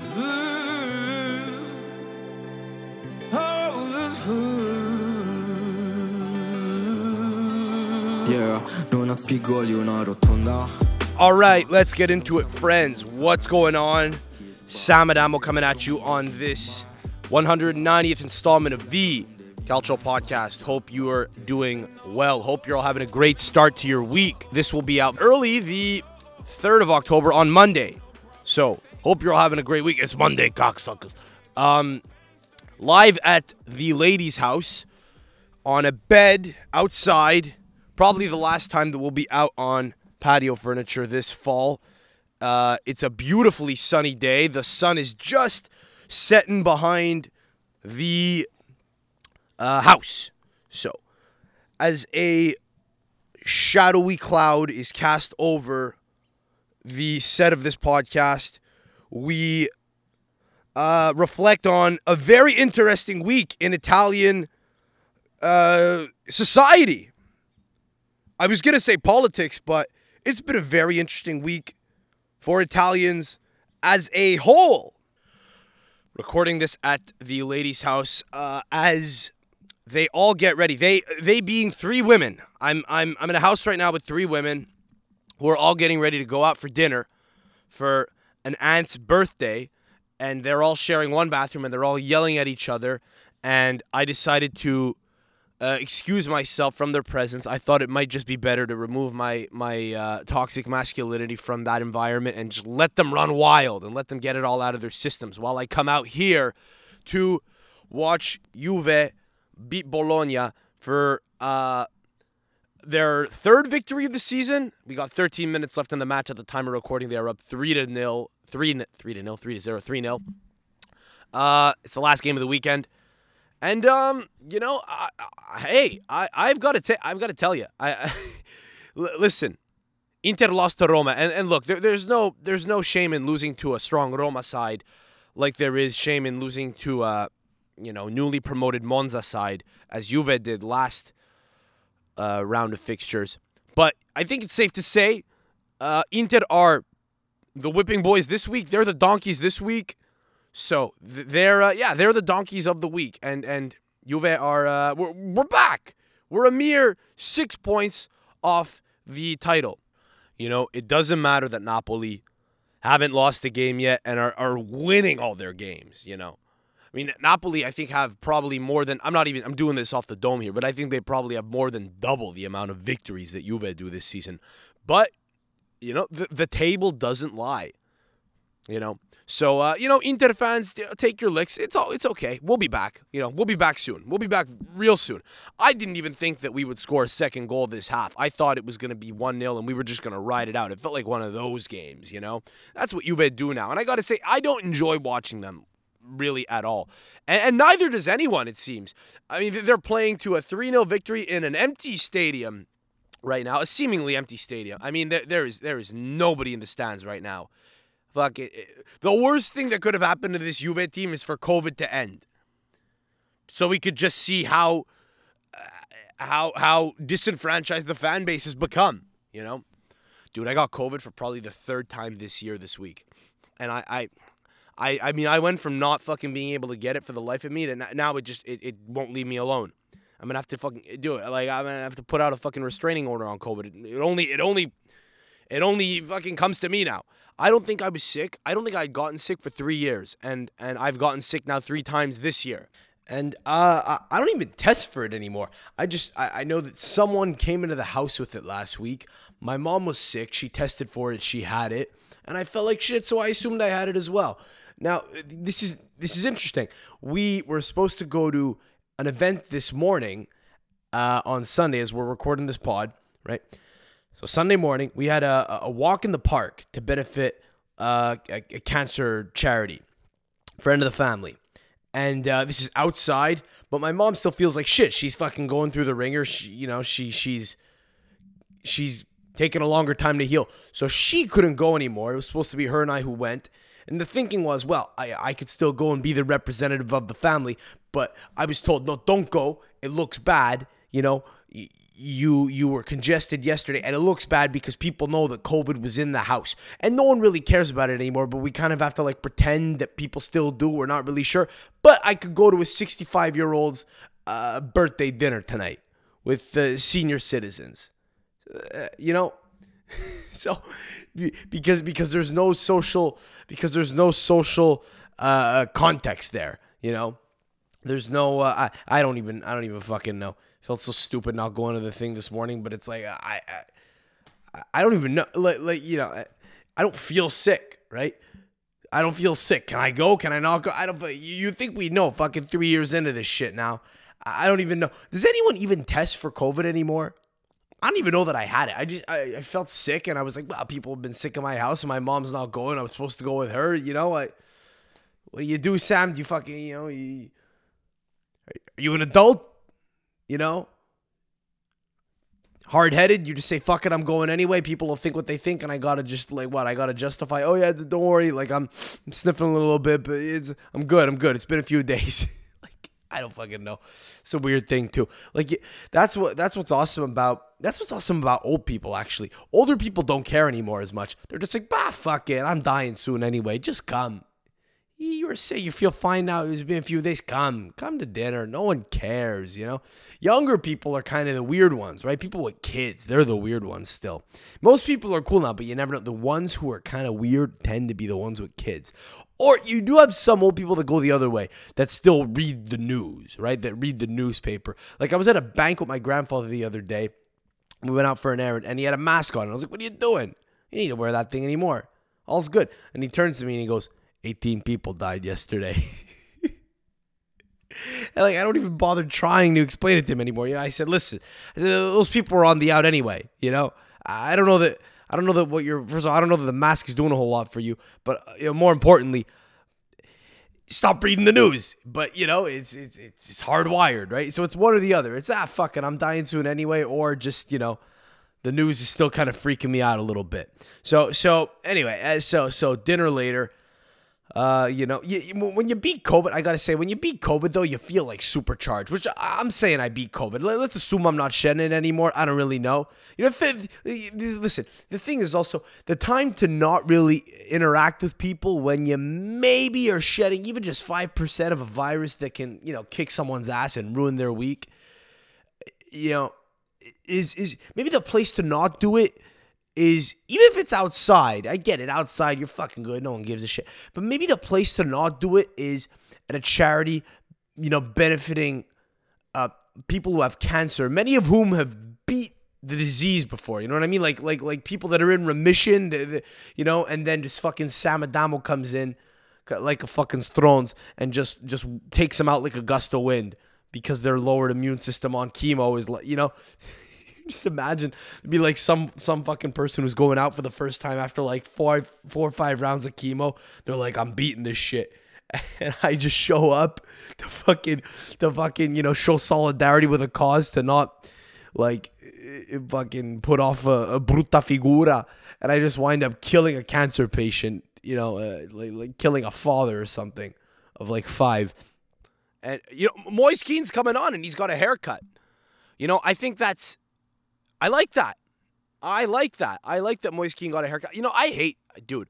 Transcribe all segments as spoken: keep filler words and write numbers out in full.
Yeah, non ha spigoli una rotonda. All right, let's get into it, friends. What's going on? Sam Adamo coming at you on this one hundred ninetieth installment of the Calcio Podcast. Hope you are doing well. Hope you're all having a great start to your week. This will be out early, the third of October on Monday. So, hope you're all having a great week. It's Monday, cocksuckers. Um, live at the ladies' house on a bed outside. Probably the last time that we'll be out on patio furniture this fall. Uh, it's a beautifully sunny day. The sun is just setting behind the uh, house. So, as a shadowy cloud is cast over the set of this podcast, we uh, reflect on a very interesting week in Italian uh, society. I was going to say politics, but it's been a very interesting week for Italians as a whole. Recording this at the ladies' house uh, as they all get ready. They they being three women. I'm I'm I'm in a house right now with three women who are all getting ready to go out for dinner for an aunt's birthday, and they're all sharing one bathroom and they're all yelling at each other. And I decided to Uh, excuse myself from their presence. I thought it might just be better to remove my my uh, toxic masculinity from that environment and just let them run wild and let them get it all out of their systems while I come out here to watch Juve beat Bologna for uh, their third victory of the season. We got thirteen minutes left in the match at the time of recording. They are up three to nil, three three to nil, three to zero, three nil. Uh, it's the last game of the weekend. And um, you know, I, I, hey, I I've got to ta- I've got to tell you, I, I l- listen, Inter lost to Roma, and, and look, there, there's no there's no shame in losing to a strong Roma side, like there is shame in losing to a you know newly promoted Monza side, as Juve did last uh, round of fixtures. But I think it's safe to say, uh, Inter are the whipping boys this week. They're the donkeys this week. So they're uh, yeah they're the donkeys of the week, and and Juve are uh, we're we're back. We're a mere six points off the title. You know, it doesn't matter that Napoli haven't lost a game yet and are are winning all their games. You know, I mean Napoli I think have probably more than I'm not even I'm doing this off the dome here, but I think they probably have more than double the amount of victories that Juve do this season. But you know the the table doesn't lie. You know. So, uh, you know, Inter fans, take your licks. It's all, it's okay. We'll be back. You know, we'll be back soon. We'll be back real soon. I didn't even think that we would score a second goal this half. I thought it was going to be one nil and we were just going to ride it out. It felt like one of those games, you know? That's what Juve do now. And I got to say, I don't enjoy watching them really at all. And, and neither does anyone, it seems. I mean, they're playing to a three nil victory in an empty stadium right now, a seemingly empty stadium. I mean, there, there is there is nobody in the stands right now. Fuck it. The worst thing that could have happened to this Juve team is for COVID to end, so we could just see how uh, how how disenfranchised the fan base has become. You know, dude, I got COVID for probably the third time this year this week, and I I I, I mean I went from not fucking being able to get it for the life of me to now it just it, it won't leave me alone. I'm gonna have to fucking do it. Like I'm gonna have to put out a fucking restraining order on COVID. It, it only it only it only fucking comes to me now. I don't think I was sick. I don't think I'd gotten sick for three years, and and I've gotten sick now three times this year. And uh, I don't even test for it anymore. I just I, I know that someone came into the house with it last week. My mom was sick. She tested for it. She had it, and I felt like shit, so I assumed I had it as well. Now this is this is interesting. We were supposed to go to an event this morning uh, on Sunday as we're recording this pod, right? So Sunday morning, we had a, a walk in the park to benefit uh, a, a cancer charity, friend of the family. And uh, this is outside, but my mom still feels like shit. She's fucking going through the ringer. She, you know, she she's she's taking a longer time to heal. So she couldn't go anymore. It was supposed to be her and I who went. And the thinking was, well, I, I could still go and be the representative of the family. But I was told, no, don't go. It looks bad. You know, you you were congested yesterday, and it looks bad because people know that COVID was in the house, and no one really cares about it anymore, but we kind of have to like pretend that people still do. We're not really sure. But I could go to a sixty-five-year-old's uh, birthday dinner tonight with the senior citizens, uh, you know? So because because there's no social because there's no social uh, context there, you know? There's no uh, I I don't even I don't even fucking know. Felt so stupid not going to the thing this morning, but it's like I I, I don't even know. Like, like you know, I, I don't feel sick, right? I don't feel sick. Can I go? Can I not go? I don't. You think we know? Fucking three years into this shit now, I don't even know. Does anyone even test for COVID anymore? I don't even know that I had it. I just I, I felt sick, and I was like, well, people have been sick in my house, and my mom's not going. I was supposed to go with her. You know, I, what do you do, Sam? Do you fucking you know? You, are you an adult? You know, hard-headed, you just say, fuck it, I'm going anyway. People will think what they think, and I gotta just, like, what, I gotta justify, oh, yeah, don't worry, like, I'm, I'm sniffing a little bit, but it's, I'm good, I'm good. It's been a few days. Like, I don't fucking know. It's a weird thing, too. Like, that's what, that's what's awesome about, that's what's awesome about old people, actually. Older people don't care anymore as much. They're just like, bah, fuck it, I'm dying soon anyway, just come. You were sick. You feel fine now. It's been a few days. Come. Come to dinner. No one cares, you know? Younger people are kind of the weird ones, right? People with kids, they're the weird ones still. Most people are cool now, but you never know. The ones who are kind of weird tend to be the ones with kids. Or you do have some old people that go the other way, that still read the news, right? That read the newspaper. Like I was at a bank with my grandfather the other day. We went out for an errand, and he had a mask on. And I was like, what are you doing? You need to wear that thing anymore. All's good. And he turns to me and he goes, eighteen people died yesterday. And like I don't even bother trying to explain it to him anymore. Yeah, I said, listen, I said, those people were on the out anyway. You know, I don't know that. I don't know that what you're. First of all, I don't know that the mask is doing a whole lot for you. But you know, more importantly, stop reading the news. But you know, it's it's it's, it's hardwired, right? So it's one or the other. It's ah, fuck it, I'm dying soon anyway, or just you know. The news is still kind of freaking me out a little bit. So so anyway, so so dinner later. Uh, you know, you, you, when you beat COVID, I gotta say, when you beat COVID, though, you feel like supercharged, which I'm saying I beat COVID. Let's assume I'm not shedding it anymore. I don't really know. You know, if it, listen, the thing is also the time to not really interact with people when you maybe are shedding even just five percent of a virus that can, you know, kick someone's ass and ruin their week, you know, is, is maybe the place to not do it is, even if it's outside, I get it, outside, you're fucking good, no one gives a shit, but maybe the place to not do it is at a charity, you know, benefiting uh, people who have cancer, many of whom have beat the disease before, you know what I mean, like like like people that are in remission, they, they, you know, and then just fucking Sam Adamo comes in, like a fucking Thrones, and just, just takes them out like a gust of wind, because their lowered immune system on chemo is, like, you know, just imagine it'd be like some some fucking person who's going out for the first time after like four four or five rounds of chemo. They're like, I'm beating this shit, and I just show up to fucking to fucking you know show solidarity with a cause, to not like fucking put off a, a brutta figura, and I just wind up killing a cancer patient, you know, uh, like like killing a father or something of like five. And you know, Moise Keane's coming on, and he's got a haircut. You know, I think that's. I like that. I like that. I like that Moise Keane got a haircut. You know, I hate, dude,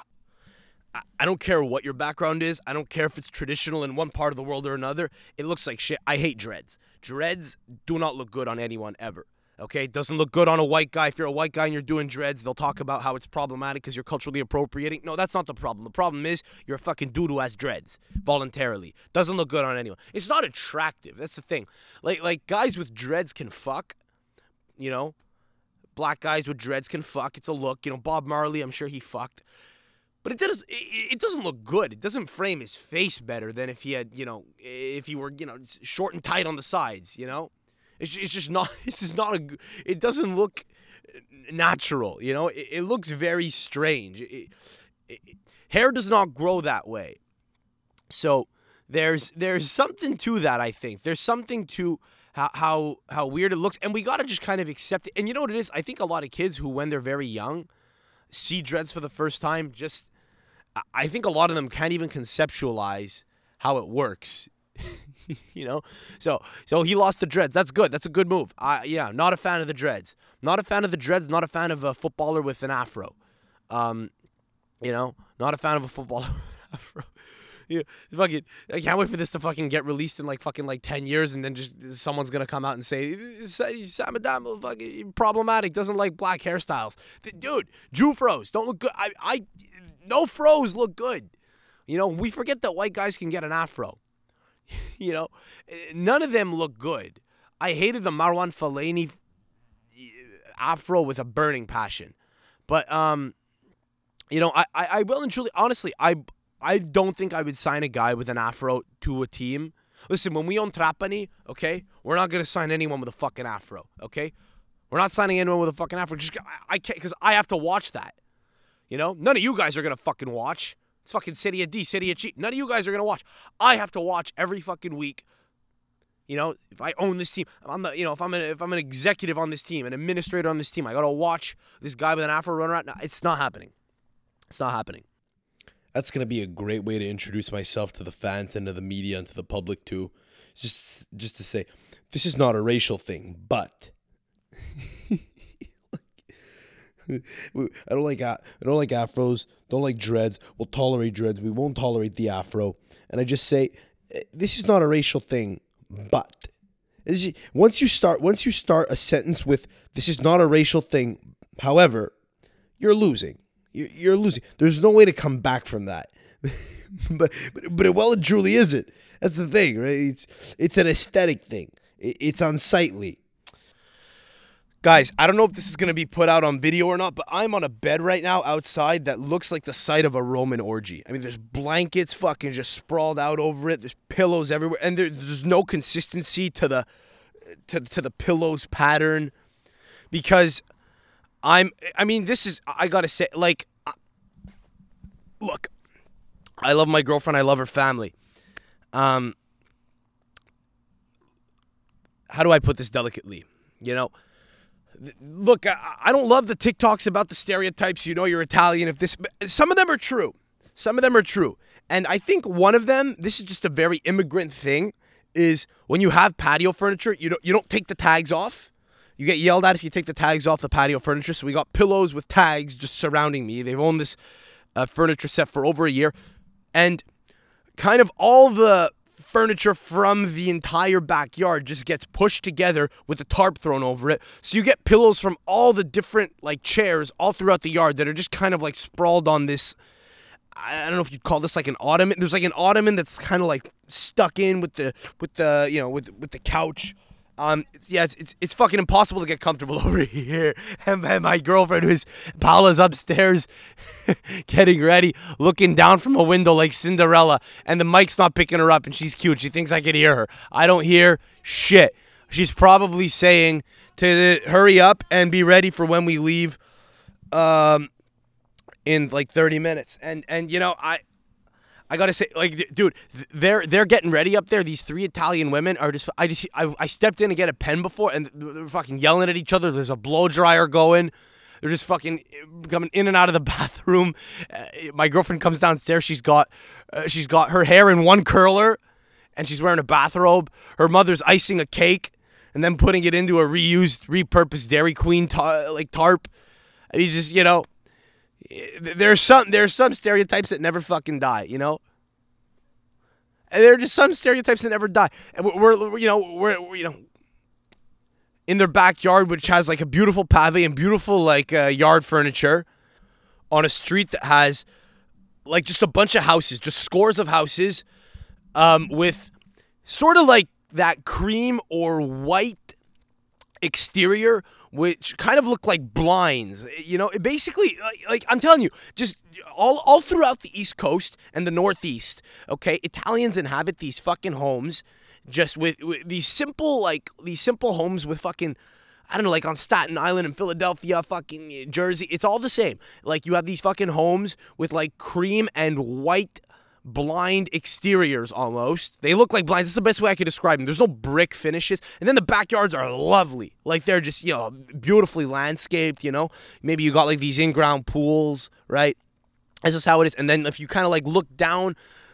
I, I don't care what your background is. I don't care if it's traditional in one part of the world or another. It looks like shit. I hate dreads. Dreads do not look good on anyone ever. Okay? It doesn't look good on a white guy. If you're a white guy and you're doing dreads, they'll talk about how it's problematic because you're culturally appropriating. No, that's not the problem. The problem is you're a fucking dude who has dreads voluntarily. Doesn't look good on anyone. It's not attractive. That's the thing. Like, like guys with dreads can fuck. You know, black guys with dreads can fuck. It's a look. You know, Bob Marley, I'm sure he fucked. But it does. It, it doesn't look good. It doesn't frame his face better than if he had, you know, if he were, you know, short and tight on the sides. You know, it's it's just not. It's just not a. It doesn't look natural. You know, it, it looks very strange. It, it, hair does not grow that way. So there's there's something to that. I think there's something to. How, how how weird it looks, and we gotta just kind of accept it. And you know what it is? I think a lot of kids who, when they're very young, see dreads for the first time, just I think a lot of them can't even conceptualize how it works. you know? So so he lost the dreads. That's good. That's a good move. I yeah, not a fan of the dreads. Not a fan of the dreads, not a fan of a footballer with an afro. Um, you know, not a fan of a footballer with an afro. Yeah, fucking, I can't wait for this to fucking get released in like fucking like ten years, and then just someone's gonna come out and say Sam Adamo fucking problematic, doesn't like black hairstyles. Dude, Jew fros don't look good. I, I, no fros look good. You know, we forget that white guys can get an afro. You know, none of them look good. I hated the Marwan Fellaini afro with a burning passion, but um, you know, I, I, I will and truly, honestly, I. I don't think I would sign a guy with an afro to a team. Listen, when we own Trapani, okay, we're not going to sign anyone with a fucking afro, okay? We're not signing anyone with a fucking afro. Just I, I can't, because I have to watch that. You know? None of you guys are going to fucking watch. It's fucking Serie D, Serie C. None of you guys are going to watch. I have to watch every fucking week. You know, if I own this team, I'm the, you know, if I'm an, if I'm an executive on this team, an administrator on this team, I got to watch this guy with an afro run around. No, it's not happening. It's not happening. That's going to be a great way to introduce myself to the fans and to the media and to the public too. Just just to say, this is not a racial thing, but I don't like I don't like afros, don't like dreads. We'll tolerate dreads. We won't tolerate the afro. And I just say, this is not a racial thing, but is once you start once you start a sentence with this is not a racial thing, however, you're losing. You're losing. There's no way to come back from that. but, but but it well and truly isn't. That's the thing, right? It's it's an aesthetic thing. It's unsightly. Guys, I don't know if this is going to be put out on video or not, but I'm on a bed right now outside that looks like the site of a Roman orgy. I mean, there's blankets fucking just sprawled out over it. There's pillows everywhere, and there, there's no consistency to the to to the pillows pattern because. I'm, I mean, this is, I gotta say, like, uh, look, I love my girlfriend, I love her family. Um, how do I put this delicately? You know, th- look, I, I don't love the TikToks about the stereotypes, you know, you're Italian, if this, some of them are true. Some of them are true. And I think one of them, this is just a very immigrant thing, is when you have patio furniture, you don't, you don't take the tags off. You get yelled at if you take the tags off the patio furniture. So we got pillows with tags just surrounding me. They've owned this uh, furniture set for over a year. And kind of all the furniture from the entire backyard just gets pushed together with the tarp thrown over it. So you get pillows from all the different like chairs all throughout the yard that are just kind of like sprawled on this. I don't know if you'd call this like an ottoman. There's like an ottoman that's kind of like stuck in with the with the you know with with the couch. Um, it's, yeah, it's, it's it's fucking impossible to get comfortable over here. And, and my girlfriend, who's Paula's upstairs, getting ready, looking down from a window like Cinderella, and the mic's not picking her up, and she's cute. She thinks I can hear her. I don't hear shit. She's probably saying to hurry up and be ready for when we leave, um, in like thirty minutes. And and you know I. I gotta say, like, dude, they're they're getting ready up there. These three Italian women are just. I just. I, I stepped in to get a pen before, and they're fucking yelling at each other. There's a blow dryer going. They're just fucking coming in and out of the bathroom. Uh, my girlfriend comes downstairs. She's got, uh, she's got her hair in one curler, and she's wearing a bathrobe. Her mother's icing a cake, and then putting it into a reused, repurposed Dairy Queen tar- like tarp. And you just, you know. There's some there's some stereotypes that never fucking die, you know. And there are just some stereotypes that never die. And we're, we're you know we're, we're you know in their backyard, which has like a beautiful pave and beautiful like uh, yard furniture, on a street that has like just a bunch of houses, just scores of houses, um, with sort of like that cream or white exterior, which kind of look like blinds. You know, it basically, like, like I'm telling you, just all all throughout the East Coast and the Northeast, okay, Italians inhabit these fucking homes just with, with these simple, like, these simple homes with fucking, I don't know, like on Staten Island and Philadelphia, fucking Jersey. It's all the same. Like, you have these fucking homes with, like, cream and white blind exteriors almost. They look like blinds. That's the best way I could describe them. There's no brick finishes. And then the backyards are lovely. Like, they're just, you know, beautifully landscaped, you know. Maybe you got, like, these in-ground pools, right? That's just how it is. And then if you kind of, like, look down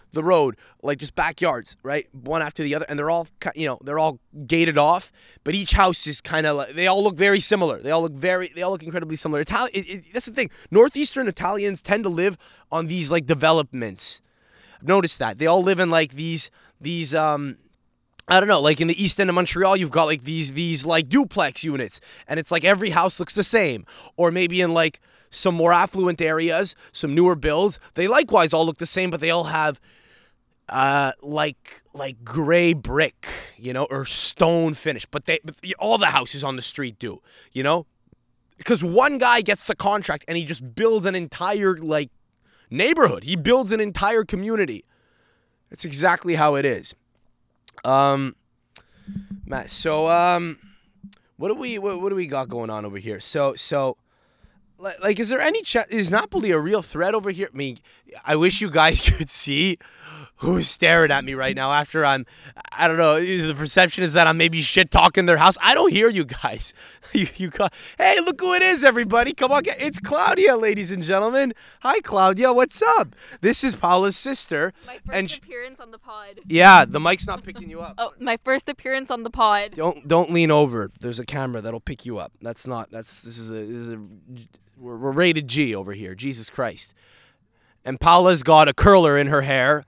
the road, like just backyards, right? One after the other, and they're all, you know, they're all gated off, but each house is kind of like, they all look very similar. They all look very, they all look incredibly similar. Itali- it, it, that's the thing. Northeastern Italians tend to live on these like developments. I've noticed that. They all live in like these, these, um, I don't know, like in the east end of Montreal, you've got like these, these like duplex units, and it's like every house looks the same. Or maybe in like some more affluent areas, some newer builds, they likewise all look the same, but they all have uh, like like gray brick, you know, or stone finish. But they but all the houses on the street do, you know, because one guy gets the contract and he just builds an entire like neighborhood. He builds an entire community. That's exactly how it is. Um, Matt. So um, what do we what, what do we got going on over here? So so. Like, is there any ch- is Napoli a real threat over here? I mean, I wish you guys could see who's staring at me right now after I'm, I don't know, the perception is that I'm maybe shit talking their house. I don't hear you guys. you, you got, hey, look who it is, everybody. Come on, it's Claudia, ladies and gentlemen. Hi, Claudia, what's up? This is Paula's sister. My first and appearance on the pod. Yeah, the mic's not picking you up. Oh, my first appearance on the pod. Don't don't lean over. There's a camera that'll pick you up. That's not, that's, this is a, this is a, We're, we're rated G over here. Jesus Christ. And Paula's got a curler in her hair.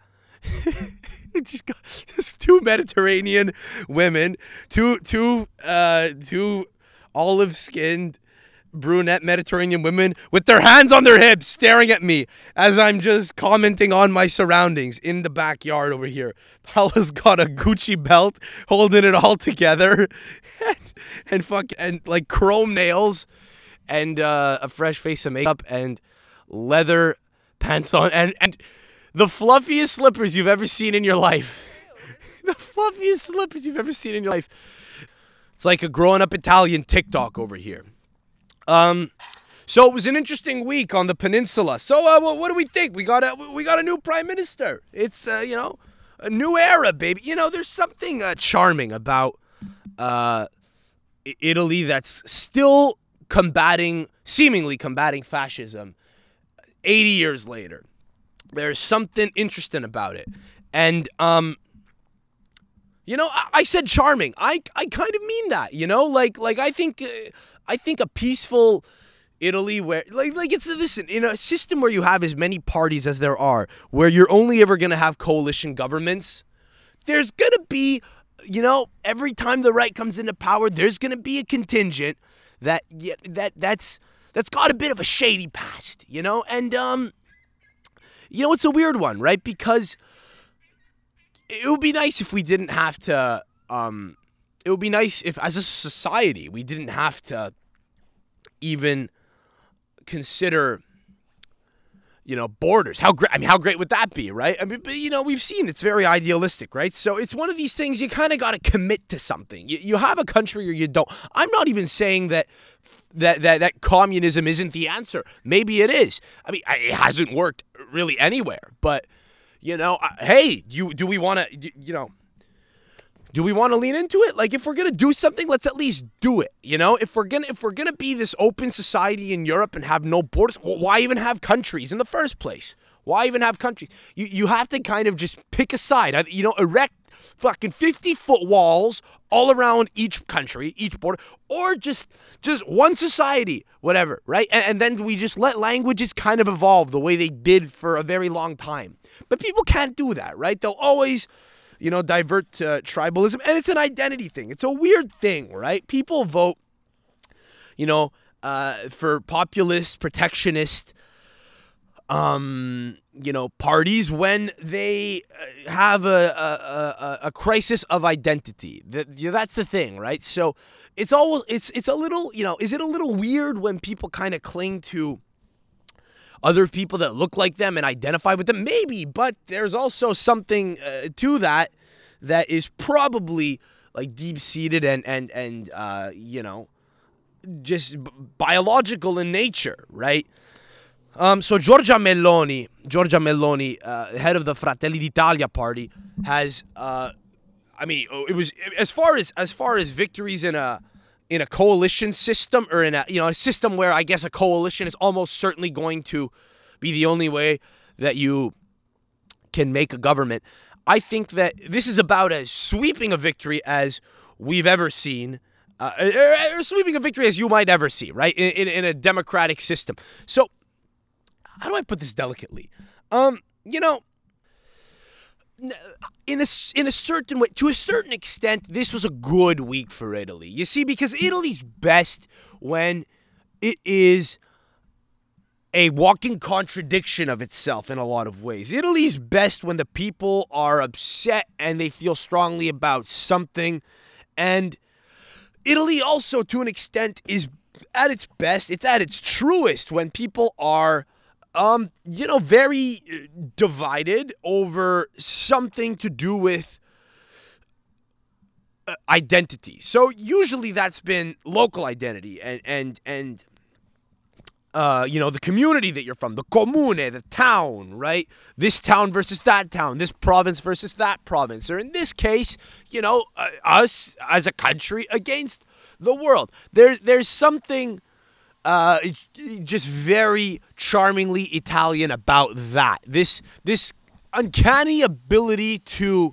Just got just two Mediterranean women, two two uh two olive-skinned brunette Mediterranean women with their hands on their hips staring at me as I'm just commenting on my surroundings in the backyard over here. Paula's got a Gucci belt holding it all together and, and fuck and like chrome nails. And uh, a fresh face of makeup and leather pants on and, and the fluffiest slippers you've ever seen in your life. The fluffiest slippers you've ever seen in your life. It's like a growing up Italian TikTok over here. Um, so it was an interesting week on the peninsula. So uh, what, what do we think? We got a we got a new prime minister. It's uh, you know, a new era, baby. You know, there's something uh, charming about uh, Italy that's still combating, seemingly combating fascism eighty years later. There's something interesting about it. And, um, you know, I, I said charming. I, I kind of mean that, you know, like, like I think, uh, I think a peaceful Italy where, like, like it's, listen, in a system where you have as many parties as there are, where you're only ever going to have coalition governments, there's going to be, you know, every time the right comes into power, there's going to be a contingent that yeah, that that's that's got a bit of a shady past, you know, and um, you know, it's a weird one, right? Because it would be nice if we didn't have to. Um, it would be nice if, as a society, we didn't have to even consider, you know, borders. How great? I mean, how great would that be, right? I mean, but, you know, we've seen it's very idealistic, right? So it's one of these things you kind of got to commit to something. You, you have a country or you don't. I'm not even saying that that that that communism isn't the answer. Maybe it is. I mean, it hasn't worked really anywhere. But you know, hey, you do we want to? You know. Do we want to lean into it? Like, if we're gonna do something, let's at least do it. You know, if we're gonna if we're gonna be this open society in Europe and have no borders, well, why even have countries in the first place? Why even have countries? You you have to kind of just pick a side. You know, erect fucking fifty foot walls all around each country, each border, or just just one society, whatever, right? And, and then we just let languages kind of evolve the way they did for a very long time. But people can't do that, right? They'll always, you know, divert to tribalism. And it's an identity thing. It's a weird thing, right? People vote, you know, uh, for populist, protectionist, um, you know, parties when they have a, a, a, a crisis of identity. That, you know, that's the thing, right? So it's always, it's, it's a little, you know, is it a little weird when people kind of cling to other people that look like them and identify with them? Maybe, but there's also something uh, to that that is probably like deep-seated and, and, and uh, you know, just b- biological in nature, right? Um, so Giorgia Meloni, Giorgia Meloni, uh, head of the Fratelli d'Italia party, has, uh, I mean, it was as far as as far as victories in a in a coalition system, or in a, you know, a system where I guess a coalition is almost certainly going to be the only way that you can make a government. I think that this is about as sweeping a victory as we've ever seen, uh, or, or sweeping a victory as you might ever see, right, in, in, in a democratic system. So, how do I put this delicately? Um, you know, in a, in a certain way, to a certain extent, this was a good week for Italy. You see, because Italy's best when it is a walking contradiction of itself in a lot of ways. Italy's best when the people are upset and they feel strongly about something. And Italy also, to an extent, is at its best, it's at its truest when people are, um, you know, very divided over something to do with uh, identity. So usually that's been local identity and, and, and, Uh, you know, the community that you're from, the comune, the town, right? This town versus that town, this province versus that province. Or in this case, you know, uh, us as a country against the world. There, there's something uh, just very charmingly Italian about that. This, this uncanny ability to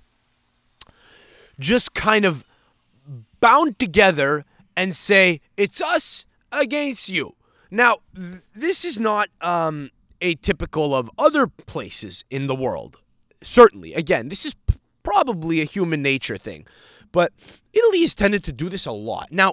just kind of bound together and say, it's us against you. Now, th- this is not um, atypical of other places in the world. Certainly. Again, this is p- probably a human nature thing. But Italy has tended to do this a lot. Now,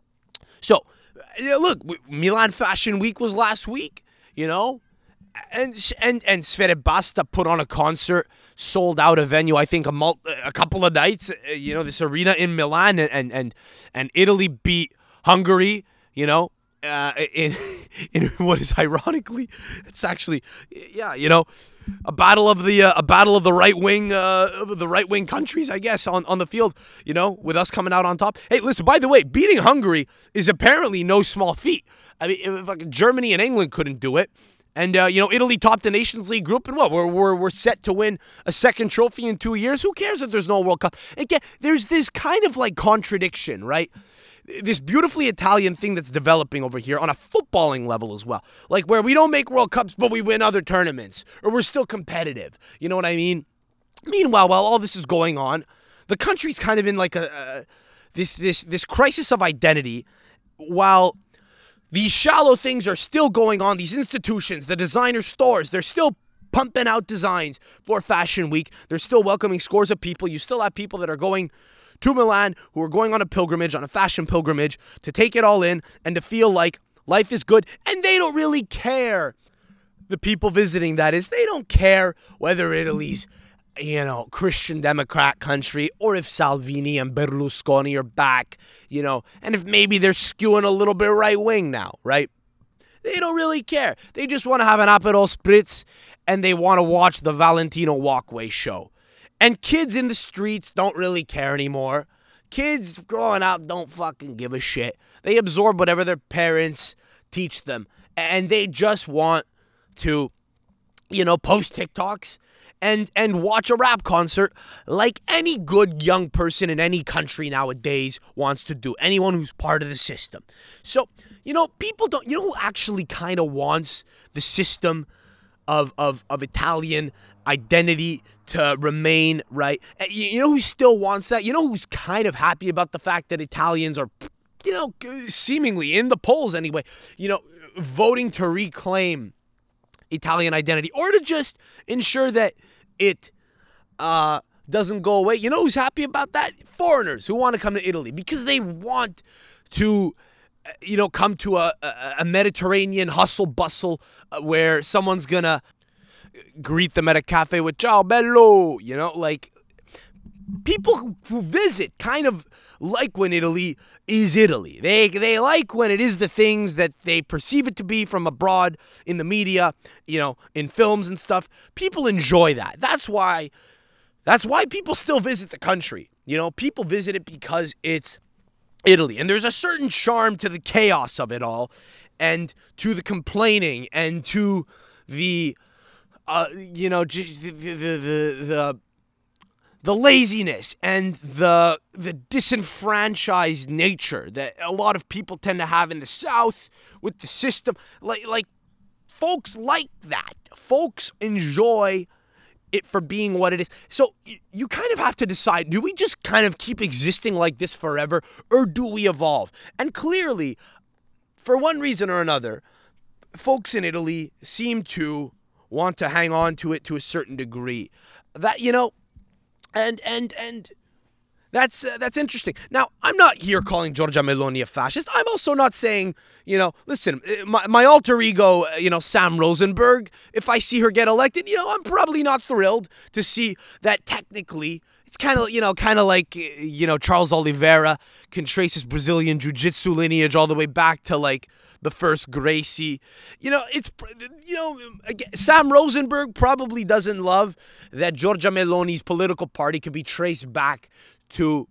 so, uh, look, w- Milan Fashion Week was last week, you know? And and and Sfere Basta put on a concert, sold out a venue, I think, a, mul- a couple of nights. Uh, you know, this arena in Milan. And, and, and, and Italy beat Hungary, you know? Uh, in in what is ironically, it's actually, yeah, you know, a battle of the uh, a battle of the right wing uh, of the right wing countries, I guess, on, on the field. You know, with us coming out on top. Hey, listen, by the way, beating Hungary is apparently no small feat. I mean, if, like, Germany and England couldn't do it, and uh, you know, Italy topped the Nations League group, and what we're we're we're set to win a second trophy in two years. Who cares if there's no World Cup? Again, there's this kind of like contradiction, right? This beautifully Italian thing that's developing over here on a footballing level as well. Like where we don't make World Cups, but we win other tournaments. Or we're still competitive. You know what I mean? Meanwhile, while all this is going on, the country's kind of in like a, uh, this, this, this crisis of identity while these shallow things are still going on. These institutions, the designer stores, they're still pumping out designs for Fashion Week. They're still welcoming scores of people. You still have people that are going to Milan, who are going on a pilgrimage, on a fashion pilgrimage, to take it all in and to feel like life is good. And they don't really care. The people visiting, that is, they don't care whether Italy's, you know, Christian Democrat country or if Salvini and Berlusconi are back, you know, and if maybe they're skewing a little bit right wing now, right? They don't really care. They just want to have an Aperol Spritz and they want to watch the Valentino Walkway show. And kids in the streets don't really care anymore. Kids growing up don't fucking give a shit. They absorb whatever their parents teach them. And they just want to, you know, post TikToks and, and watch a rap concert like any good young person in any country nowadays wants to do. Anyone who's part of the system. So, you know, people don't, you know who actually kind of wants the system of, of, of Italian identity to remain, right? You know who still wants that? You know who's kind of happy about the fact that Italians are, you know, seemingly in the polls anyway, you know, voting to reclaim Italian identity or to just ensure that it uh, doesn't go away. You know who's happy about that? Foreigners who want to come to Italy because they want to, you know, come to a, a, a Mediterranean hustle bustle uh, where someone's going to greet them at a cafe with ciao bello, you know, like people who, who visit kind of like when Italy is Italy. They they like when it is the things that they perceive it to be from abroad in the media, you know, in films and stuff. People enjoy that. That's why that's why people still visit the country. You know, people visit it because it's Italy. And there's a certain charm to the chaos of it all and to the complaining and to the Uh, you know, just the, the the the the laziness and the the disenfranchised nature that a lot of people tend to have in the South with the system. Like like folks like that. Folks enjoy it for being what it is. So y- you kind of have to decide, do we just kind of keep existing like this forever, or do we evolve? And clearly, for one reason or another, folks in Italy seem to want to hang on to it to a certain degree. That, you know, and, and, and, That's uh, that's interesting. Now, I'm not here calling Giorgia Meloni a fascist. I'm also not saying, you know, listen, my, my alter ego, you know, Sam Rosenberg, if I see her get elected, you know, I'm probably not thrilled to see that technically it's kind of, you know, kind of like, you know, Charles Oliveira can trace his Brazilian jiu-jitsu lineage all the way back to, like, the first Gracie. You know, it's, you know, again, Sam Rosenberg probably doesn't love that Giorgia Meloni's political party could be traced back to,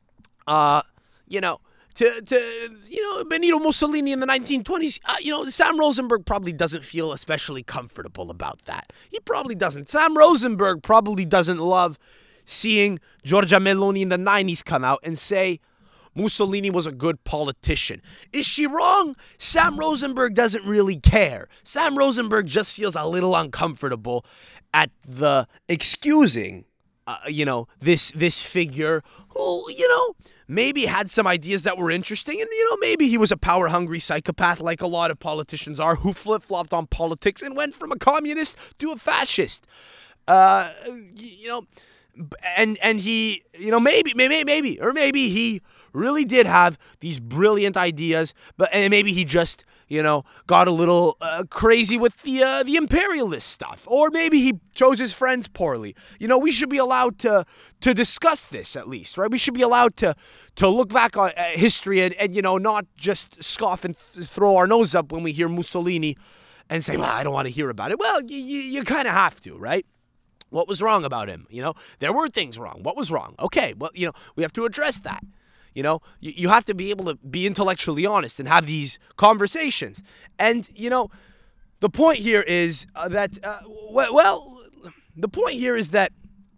uh, you know, to, to, you know, Benito Mussolini in the nineteen twenties. Uh, you know, Sam Rosenberg probably doesn't feel especially comfortable about that. He probably doesn't. Sam Rosenberg probably doesn't love seeing Giorgia Meloni in the nineties come out and say Mussolini was a good politician. Is she wrong? Sam Rosenberg doesn't really care. Sam Rosenberg just feels a little uncomfortable at the excusing Uh, you know, this this figure who, you know, maybe had some ideas that were interesting, and, you know, maybe he was a power-hungry psychopath like a lot of politicians are, who flip-flopped on politics and went from a communist to a fascist. Uh, you know, and and he, you know, maybe, maybe, maybe, or maybe he really did have these brilliant ideas, but and maybe he just, you know, got a little uh, crazy with the uh, the imperialist stuff, or maybe he chose his friends poorly. You know, we should be allowed to to discuss this at least, right? We should be allowed to to look back on uh, history and, and, you know, not just scoff and th- throw our nose up when we hear Mussolini and say, well, I don't want to hear about it. Well, you you, you kind of have to, right? What was wrong about him? You know, there were things wrong. What was wrong? Okay, well, you know, we have to address that. You know, you, you have to be able to be intellectually honest and have these conversations. And, you know, the point here is uh, that, uh, well, well, the point here is that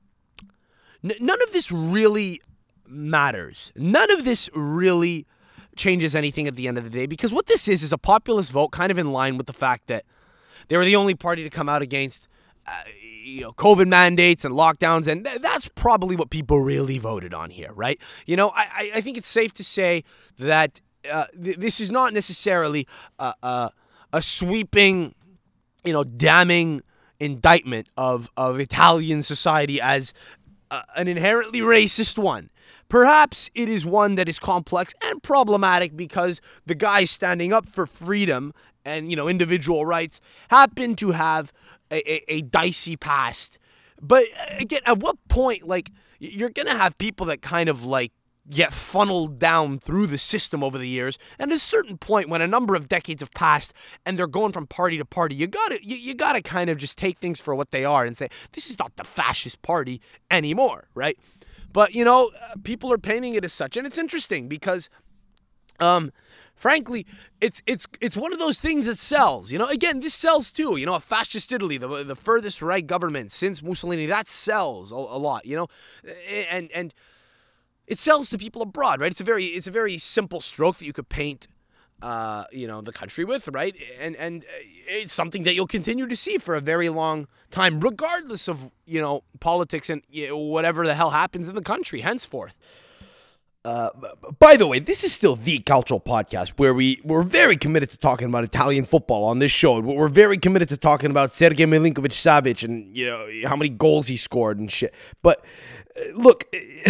n- none of this really matters. None of this really changes anything at the end of the day, because what this is is a populist vote kind of in line with the fact that they were the only party to come out against uh, you know, COVID mandates and lockdowns, and th- that's probably what people really voted on here, right? You know, I, I think it's safe to say that uh, th- this is not necessarily uh, uh, a sweeping, you know, damning indictment of, of Italian society as uh, an inherently racist one. Perhaps it is one that is complex and problematic because the guys standing up for freedom and, you know, individual rights happen to have a, a, a dicey past. But again, at what point, like, you're going to have people that kind of, like, get funneled down through the system over the years. And at a certain point, when a number of decades have passed and they're going from party to party, you got to you, you got to kind of just take things for what they are and say, this is not the fascist party anymore, right? But, you know, people are painting it as such. And it's interesting because, um, frankly, it's it's it's one of those things that sells. You know, again, this sells too. You know, a fascist Italy, the the furthest right government since Mussolini, that sells a, a lot. You know, and and it sells to people abroad, right? It's a very it's a very simple stroke that you could paint, uh, you know, the country with, right? And and it's something that you'll continue to see for a very long time, regardless of, you know, politics and, you know, whatever the hell happens in the country henceforth. Uh, by the way, this is still the Cultural Podcast, where we, we're very committed to talking about Italian football on this show. We're very committed to talking about Sergej Milinkovic-Savic and, you know, how many goals he scored and shit. But, uh, look,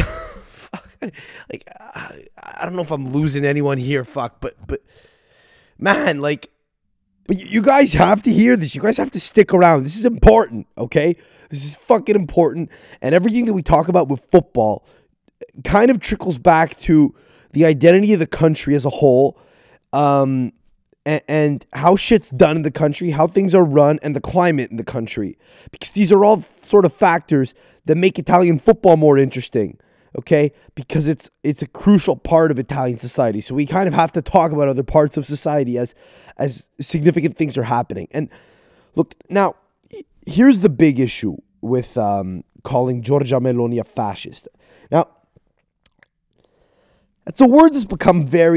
like, uh, I don't know if I'm losing anyone here, fuck, but, but, man, like, but you guys have to hear this. You guys have to stick around. This is important, okay? This is fucking important. And everything that we talk about with football kind of trickles back to the identity of the country as a whole, um, and, and how shit's done in the country, how things are run, and the climate in the country. Because these are all sort of factors that make Italian football more interesting, okay? Because it's it's a crucial part of Italian society. So we kind of have to talk about other parts of society as as significant things are happening. And look, now, here's the big issue with um, calling Giorgia Meloni a fascist. Now, that's a word that's become very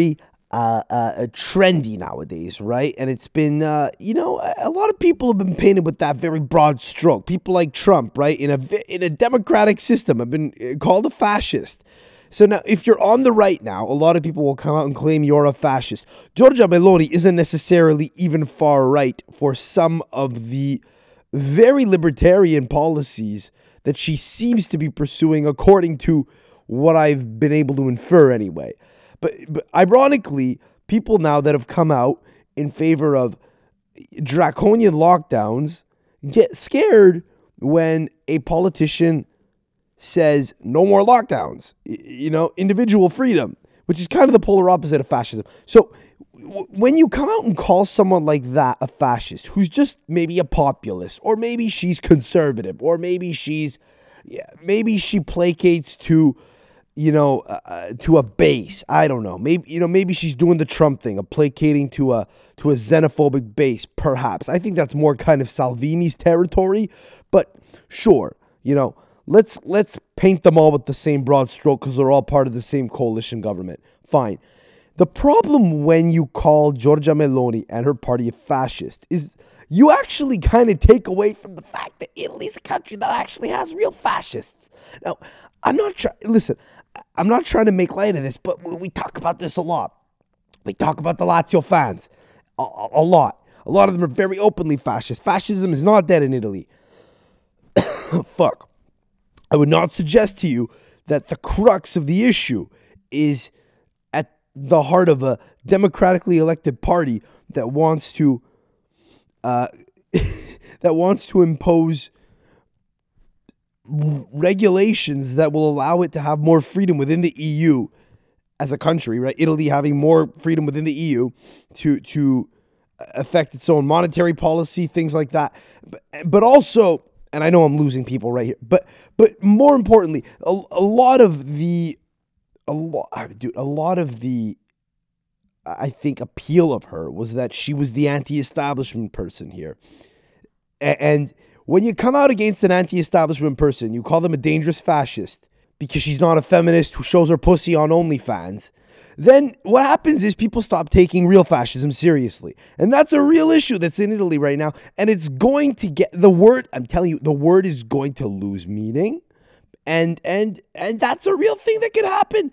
uh, uh, trendy nowadays, right? And it's been, uh, you know, a, a lot of people have been painted with that very broad stroke. People like Trump, right, in a in a democratic system, have been called a fascist. So now, if you're on the right now, a lot of people will come out and claim you're a fascist. Giorgia Meloni isn't necessarily even far right for some of the very libertarian policies that she seems to be pursuing, according to what I've been able to infer anyway. But, but ironically, people now that have come out in favor of draconian lockdowns get scared when a politician says no more lockdowns, you know, individual freedom, which is kind of the polar opposite of fascism. So w- when you come out and call someone like that a fascist, who's just maybe a populist, or maybe she's conservative, or maybe she's, yeah, maybe she placates to, you know, uh, to a base. I don't know. Maybe, you know, maybe she's doing the Trump thing of placating to a to a xenophobic base. Perhaps I think that's more kind of Salvini's territory. But sure, you know. Let's let's paint them all with the same broad stroke because they're all part of the same coalition government. Fine. The problem when you call Giorgia Meloni and her party a fascist is you actually kind of take away from the fact that Italy's a country that actually has real fascists. Now, I'm not trying, listen, I'm not trying to make light of this, but we talk about this a lot. We talk about the Lazio fans a, a lot. A lot of them are very openly fascist. Fascism is not dead in Italy. Fuck. I would not suggest to you that the crux of the issue is at the heart of a democratically elected party that wants to uh, that wants to impose regulations that will allow it to have more freedom within the E U as a country, right? Italy having more freedom within the E U to to affect its own monetary policy, things like that, but, but also. And I know I'm losing people right here, but but more importantly, a, a lot of the a lot, dude, a lot of the I think appeal of her was that she was the anti-establishment person here. A- and when you come out against an anti-establishment person, you call them a dangerous fascist because she's not a feminist who shows her pussy on OnlyFans. Then what happens is people stop taking real fascism seriously. And that's a real issue that's in Italy right now. And it's going to get, the word, I'm telling you, the word is going to lose meaning. And and and that's a real thing that could happen.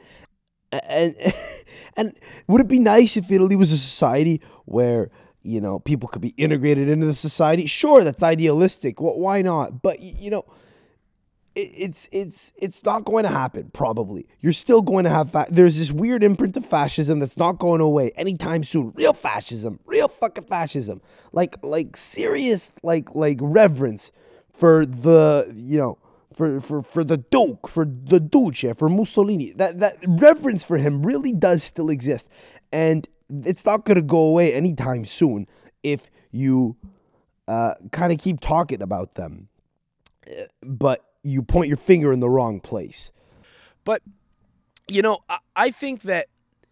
And, and would it be nice if Italy was a society where, you know, people could be integrated into the society? Sure, that's idealistic. Well, why not? But, you know, It's it's it's not going to happen, probably. You're still going to have... Fa- There's this weird imprint of fascism that's not going away anytime soon. Real fascism. Real fucking fascism. Like, like serious, like, like reverence for the, you know, for, for, for the Duke, for the Duce, for Mussolini. That, that reverence for him really does still exist. And it's not going to go away anytime soon if you uh, kind of keep talking about them. But... you point your finger in the wrong place. But, you know, I, I think that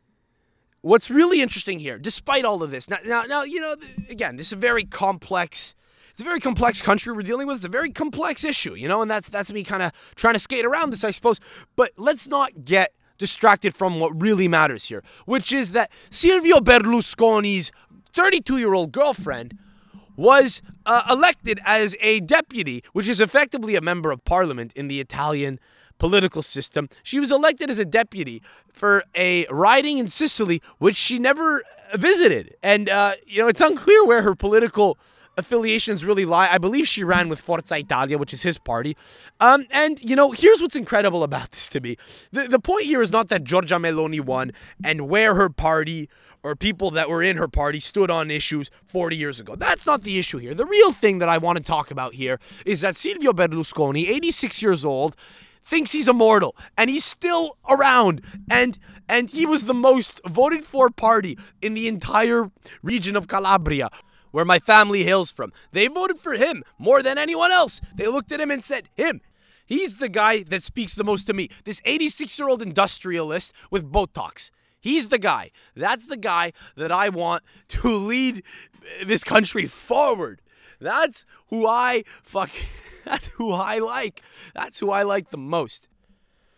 what's really interesting here, despite all of this, now, now, now, you know, again, this is a very complex, it's a very complex country we're dealing with. It's a very complex issue, you know, and that's that's me kind of trying to skate around this, I suppose. But let's not get distracted from what really matters here, which is that Silvio Berlusconi's thirty-two-year-old girlfriend was uh, elected as a deputy, which is effectively a member of parliament in the Italian political system. She was elected as a deputy for a riding in Sicily, which she never visited. And, uh, you know, it's unclear where her political affiliations really lie. I believe she ran with Forza Italia, which is his party. Um, and, you know, here's what's incredible about this to me. The, the point here is not that Giorgia Meloni won and where her party or people that were in her party stood on issues forty years ago. That's not the issue here. The real thing that I want to talk about here is that Silvio Berlusconi, eighty-six years old, thinks he's immortal, and he's still around, and and he was the most voted for party in the entire region of Calabria, where my family hails from. They voted for him more than anyone else. They looked at him and said, him. He's the guy that speaks the most to me. This eighty-six-year-old industrialist with Botox. He's the guy. That's the guy that I want to lead this country forward. That's who I fuck. That's who I like. That's who I like the most.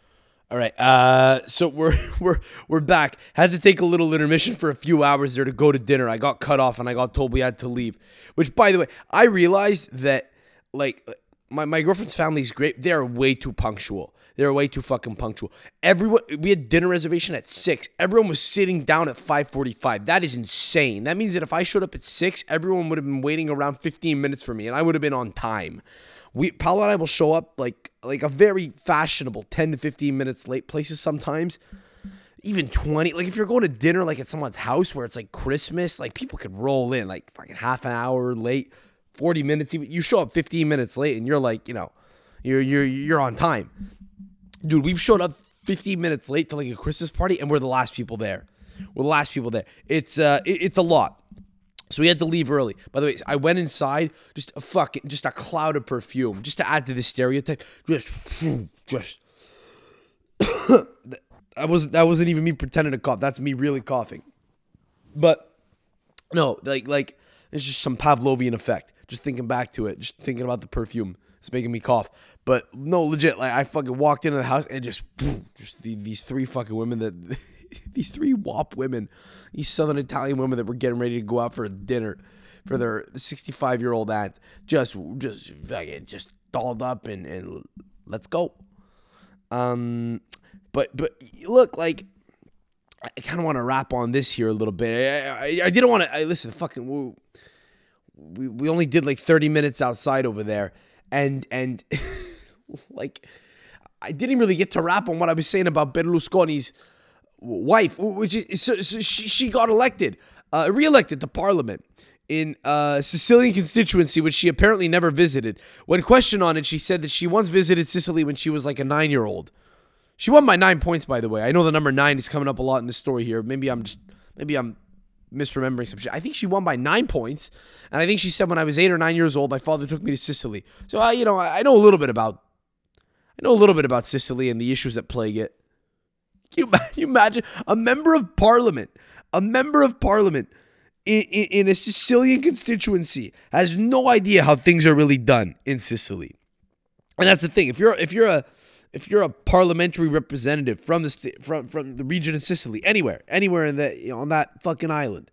All right. Uh, so we're we're we're back. Had to take a little intermission for a few hours there to go to dinner. I got cut off and I got told we had to leave. Which, by the way, I realized that like my my girlfriend's family is great. They are way too punctual. They're way too fucking punctual. Everyone, we had dinner reservation at six. Everyone was sitting down at five forty-five. That is insane. That means that if I showed up at six, everyone would have been waiting around fifteen minutes for me, and I would have been on time. We Paolo and I will show up like like a very fashionable ten to fifteen minutes late places sometimes. Even twenty. Like if you're going to dinner like at someone's house where it's like Christmas, like people could roll in like fucking half an hour late, forty minutes even. You show up fifteen minutes late and you're like, you know, you're you're you're on time. Dude, we've showed up fifteen minutes late to like a Christmas party and we're the last people there. We're the last people there. It's uh it, it's a lot. So we had to leave early. By the way, I went inside, just a fucking, just a cloud of perfume, just to add to the stereotype. Just, just. I wasn't. That wasn't even me pretending to cough. That's me really coughing. But no, like, like it's just some Pavlovian effect. Just thinking back to it, just thinking about the perfume, it's making me cough. But no, legit, like I fucking walked into the house and just, just the, these three fucking women that. These three W A P women, these Southern Italian women that were getting ready to go out for dinner for their sixty-five-year-old aunt, just, just, fucking, just dolled up and, and let's go. Um, but, but look, like, I kind of want to wrap on this here a little bit. I, I, I didn't want to. I listen. Fucking, we we only did like thirty minutes outside over there, and and like, I didn't really get to wrap on what I was saying about Berlusconi's wife, which is so, so she, she got elected, uh, re-elected to parliament in uh, Sicilian constituency, which she apparently never visited. When questioned on it, she said that she once visited Sicily when she was like a nine-year-old. She won by nine points, by the way. I know the number nine is coming up a lot in this story here. Maybe I'm just, maybe I'm misremembering some shit. I think she won by nine points, and I think she said when I was eight or nine years old, my father took me to Sicily. So I, you know, I know a little bit about, I know a little bit about Sicily and the issues that plague it. Can you, you imagine a member of parliament, a member of parliament in, in, in a Sicilian constituency has no idea how things are really done in Sicily. And that's the thing. If you're if you're a if you're a parliamentary representative from the st- from from the region of Sicily, anywhere, anywhere in the you know, on that fucking island,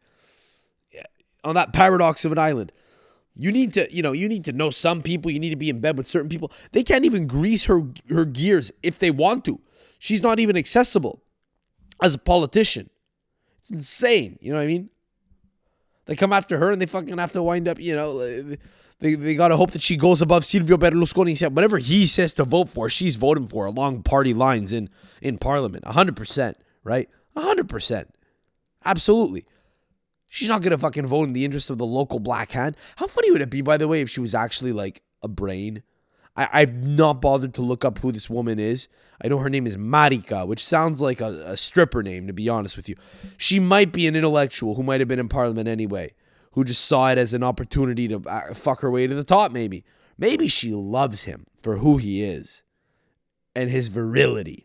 on that paradox of an island, you need to you know you need to know some people. You need to be in bed with certain people. They can't even grease her her gears if they want to. She's not even accessible as a politician. It's insane. You know what I mean? They come after her and they fucking have to wind up, you know, they, they got to hope that she goes above Silvio Berlusconi. Whatever he says to vote for, she's voting for along party lines in, in parliament. one hundred percent, right? one hundred percent. Absolutely. She's not going to fucking vote in the interest of the local black hand. How funny would it be, by the way, if she was actually like a brain? I, I've not bothered to look up who this woman is. I know her name is Marica, which sounds like a, a stripper name, to be honest with you. She might be an intellectual who might have been in parliament anyway, who just saw it as an opportunity to uh, fuck her way to the top, maybe. Maybe she loves him for who he is and his virility.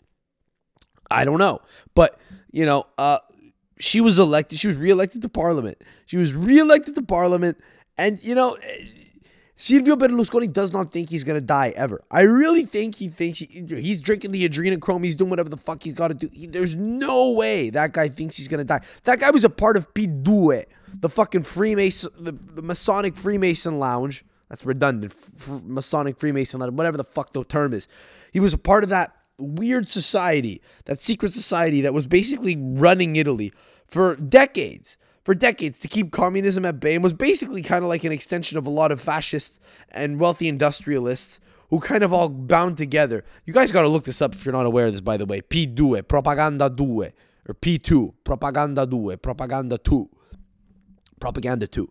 I don't know. But, you know, uh, she was elected. She was reelected to parliament. She was reelected to parliament. And, you know, Silvio Berlusconi does not think he's going to die ever. I really think he thinks he, he's drinking the adrenochrome. He's doing whatever the fuck he's got to do. He, there's no way that guy thinks he's going to die. That guy was a part of P two, the fucking Freemason, the, the Masonic Freemason Lounge. That's redundant. F- Masonic Freemason Lounge, whatever the fuck the term is. He was a part of that weird society, that secret society that was basically running Italy for decades. For decades to keep communism at bay, and was basically kind of like an extension of a lot of fascists and wealthy industrialists who kind of all bound together. You guys got to look this up if you're not aware of this, by the way. P two, Propaganda two, or P two, Propaganda two, Propaganda two, Propaganda two,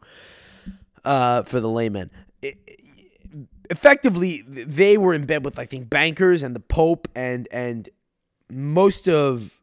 uh, for the layman. It, effectively, they were in bed with, I think, bankers and the Pope and and most of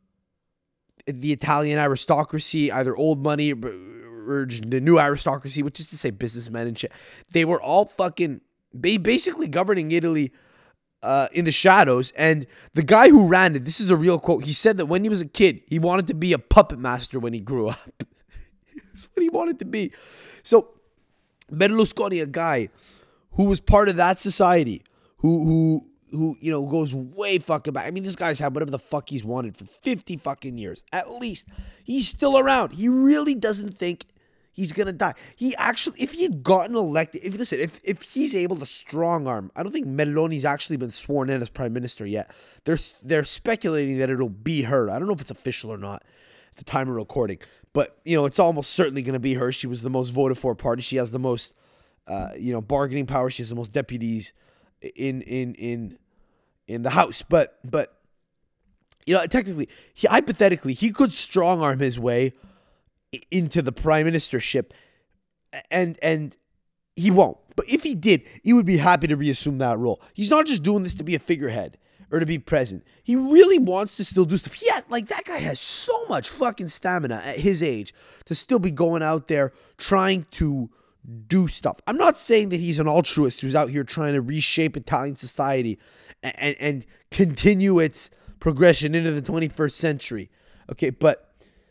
the Italian aristocracy, either old money or the new aristocracy, which is to say businessmen and shit. They were all fucking basically governing Italy uh, in the shadows. And the guy who ran it, this is a real quote. He said that when he was a kid, he wanted to be a puppet master when he grew up. That's what he wanted to be. So Berlusconi, a guy who was part of that society, who who who, you know, goes way fucking back. I mean, this guy's had whatever the fuck he's wanted for fifty fucking years, at least. He's still around. He really doesn't think he's gonna die. He actually, if he had gotten elected, if listen, if if he's able to strong arm, I don't think Meloni's actually been sworn in as prime minister yet. They're they're speculating that it'll be her. I don't know if it's official or not at the time of recording, but you know, it's almost certainly gonna be her. She was the most voted for party. She has the most, uh, you know, bargaining power. She has the most deputies in in in in the House. But but you know, technically, he, hypothetically, he could strong arm his way into the prime ministership, and and he won't. But if he did, he would be happy to reassume that role. He's not just doing this to be a figurehead or to be present. He really wants to still do stuff. He has, like, that guy has so much fucking stamina at his age to still be going out there trying to do stuff. I'm not saying that he's an altruist who's out here trying to reshape Italian society and and, and continue its progression into the twenty-first century. Okay, but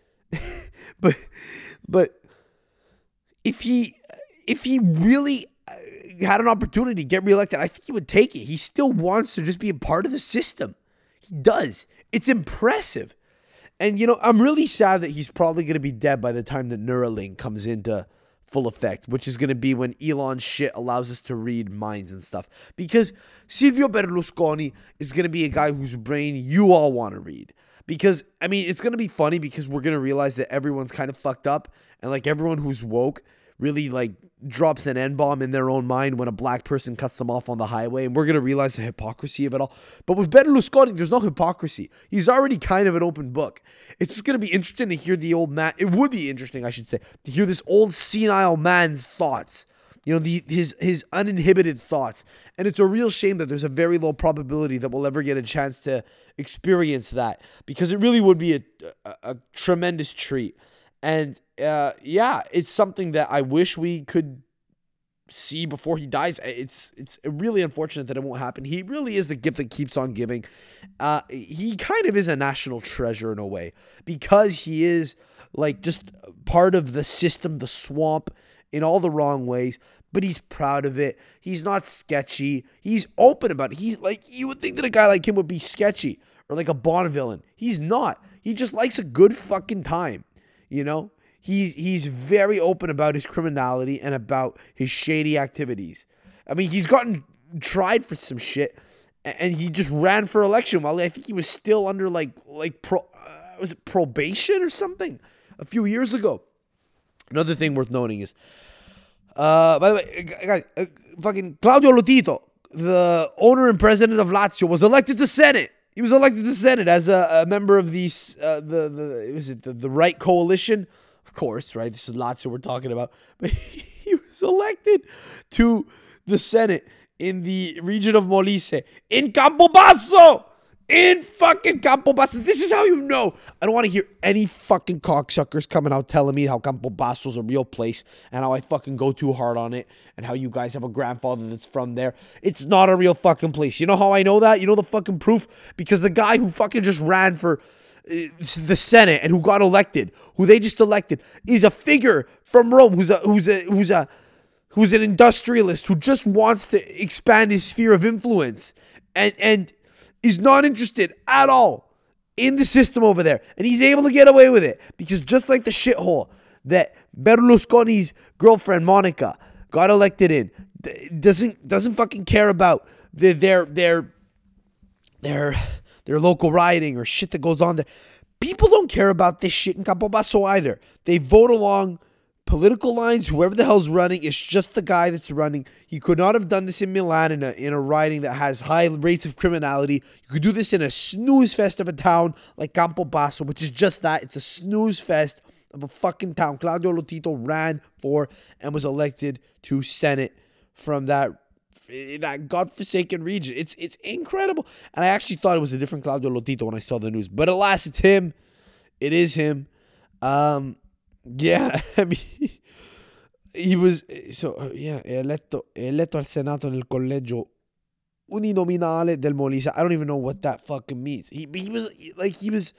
but but if he if he really had an opportunity to get reelected, I think he would take it. He still wants to just be a part of the system. He does. It's impressive. And, you know, I'm really sad that he's probably going to be dead by the time that Neuralink comes into full effect, which is going to be when Elon's shit allows us to read minds and stuff. Because Silvio Berlusconi is going to be a guy whose brain you all want to read. Because, I mean, it's going to be funny because we're going to realize that everyone's kind of fucked up. And, like, everyone who's woke really, like, drops an N-bomb in their own mind when a black person cuts them off on the highway. And we're going to realize the hypocrisy of it all. But with Berlusconi, there's no hypocrisy. He's already kind of an open book. It's just going to be interesting to hear the old man. It would be interesting, I should say, to hear this old senile man's thoughts. You know, the his his uninhibited thoughts. And it's a real shame that there's a very low probability that we'll ever get a chance to experience that. Because it really would be a, a, a tremendous treat. And uh, yeah, it's something that I wish we could see before he dies. It's it's really unfortunate that it won't happen. He really is the gift that keeps on giving. Uh, he kind of is a national treasure in a way because he is like just part of the system, the swamp in all the wrong ways, but he's proud of it. He's not sketchy. He's open about it. He's like, you would think that a guy like him would be sketchy or like a Bond villain. He's not. He just likes a good fucking time. You know, he's he's very open about his criminality and about his shady activities. I mean, he's gotten tried for some shit, and he just ran for election while I think he was still under like like pro, uh, was it probation or something a few years ago. Another thing worth noting is, uh, by the way, guys, uh, fucking Claudio Lotito, the owner and president of Lazio, was elected to Senate. He was elected to Senate as a, a member of these, uh, the, the, was it the, the right coalition? Of course, right? This is Lazio we're talking about. But he was elected to the Senate in the region of Molise, in Campobasso! In fucking Campobasso. This is how you know. I don't want to hear any fucking cocksuckers coming out telling me how Campobasso's a real place and how I fucking go too hard on it and how you guys have a grandfather that's from there. It's not a real fucking place. You know how I know that? You know the fucking proof? Because the guy who fucking just ran for uh, the Senate and who got elected, who they just elected, is a figure from Rome who's a who's a who's a who's an industrialist who just wants to expand his sphere of influence and and is not interested at all in the system over there. And he's able to get away with it. Because just like the shithole that Berlusconi's girlfriend, Monica, got elected in, doesn't doesn't fucking care about the, their, their, their, their local rioting or shit that goes on there. People don't care about this shit in Campobasso either. They vote along political lines. Whoever the hell's running is just the guy that's running. He could not have done this in Milan in a in a riding that has high rates of criminality. You could do this in a snooze fest of a town like Campobasso, which is just that. It's a snooze fest of a fucking town. Claudio Lotito ran for and was elected to Senate from that that godforsaken region. It's it's incredible. And I actually thought it was a different Claudio Lotito when I saw the news. But alas, it's him. It is him. Um Yeah, I mean, he was, so, yeah, è eletto, è eletto al Senato nel collegio uninominale del Molise. I don't even know what that fucking means. He, he was, like, he was,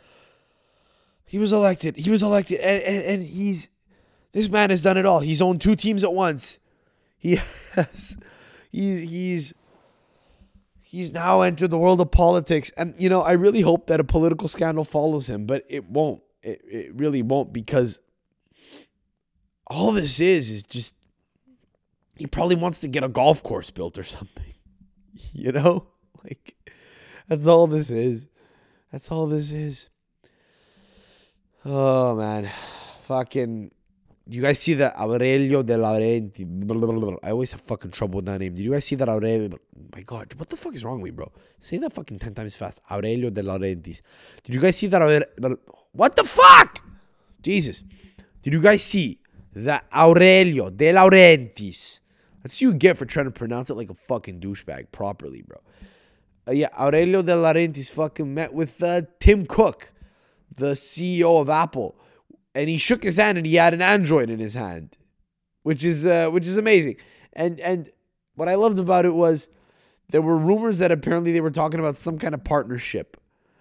he was elected. He was elected, and, and, and he's, this man has done it all. He's owned two teams at once. He has, he's, he's, he's now entered the world of politics. And, you know, I really hope that a political scandal follows him, but it won't. It, it really won't, because all this is is just, he probably wants to get a golf course built or something. You know? Like, that's all this is. That's all this is. Oh, man. Fucking... Do you guys see that Aurelio De Laurenti? I always have fucking trouble with that name. Did you guys see that Aurelio? Oh my God, what the fuck is wrong with me, bro? Say that fucking ten times fast. Aurelio De Laurentiis. Did you guys see that? Aurelio? What the fuck? Jesus. Did you guys see that Aurelio De Laurentiis? That's what you get for trying to pronounce it like a fucking douchebag properly, bro. Uh, yeah, Aurelio De Laurentiis fucking met with uh, Tim Cook, the C E O of Apple. And he shook his hand and he had an Android in his hand, which is uh, which is amazing. And and what I loved about it was there were rumors that apparently they were talking about some kind of partnership.